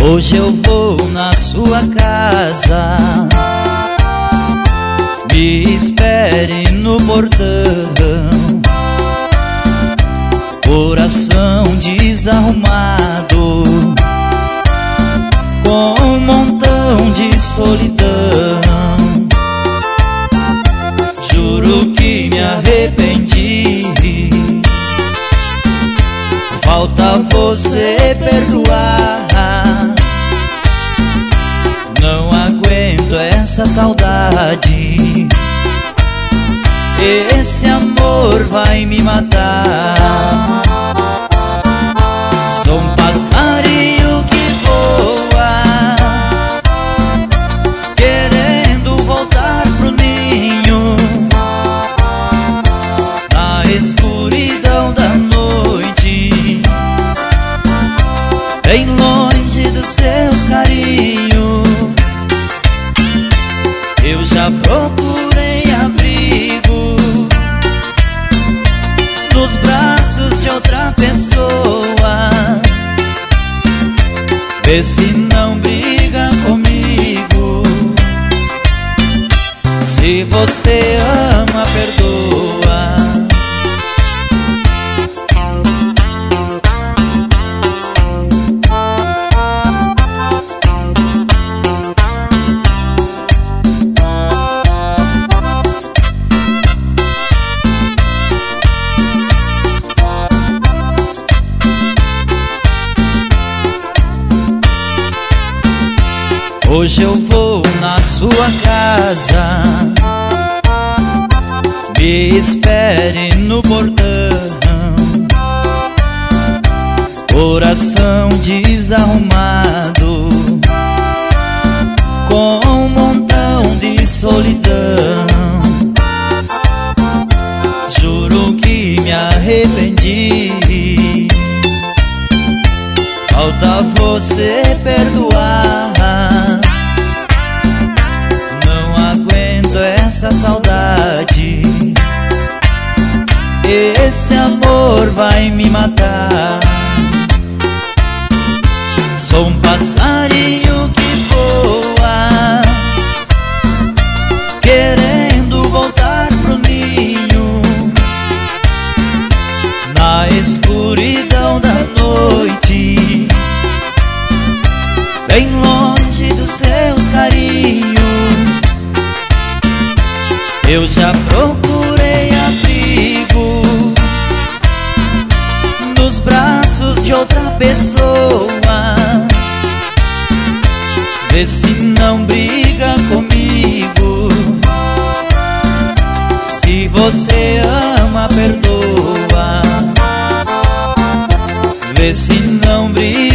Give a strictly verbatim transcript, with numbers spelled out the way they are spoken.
Hoje eu vou na sua casa, me espere no portão. Coração desarrumado, com um montão de solidão. Juro que me arrependi, falta você perdoar. Não aguento essa saudade, esse amor vai me matar. Sou um passarinho que voa, querendo voltar pro ninho, na escuridão da noite, bem longe dos seus carinhos. Eu já procurei abrigo nos braços de outra pessoa, vê se não briga comigo. Se você ama, perdoa. Hoje eu vou na sua casa, me espere no portão. Coração desarrumado, com um montão de solidão. Juro que me arrependi, falta você perdoar. Não aguento essa saudade, esse amor vai me matar. Sou um passarinho que voa, querendo voltar pro ninho, na escuridão da noite, bem longe dos seus carinhos. Eu já procurei abrigo nos braços de outra pessoa, vê se não briga comigo. Se você ama, perdoa, vê se não briga